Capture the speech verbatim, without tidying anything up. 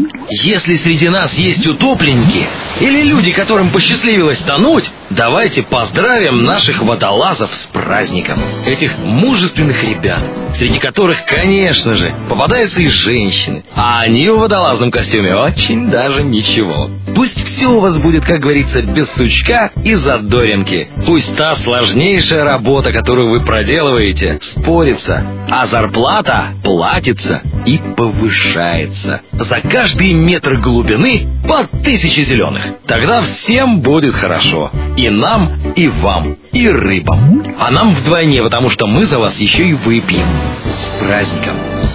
Если среди нас есть утопленники или люди, которым посчастливилось тонуть, давайте поздравим наших водолазов с праздником. Этих мужественных ребят, среди которых, конечно же, попадаются и женщины. А они в водолазном костюме очень даже ничего. Пусть все у вас будет, как говорится, без сучка и задоринки. Пусть та сложнейшая работа, которую вы проделываете, спорится, а зарплата платится и повышается. За каждый метр глубины по тысяче зеленых. Тогда всем будет хорошо. И нам, и вам, и рыбам. А нам вдвойне, потому что мы за вас еще и выпьем. С праздником!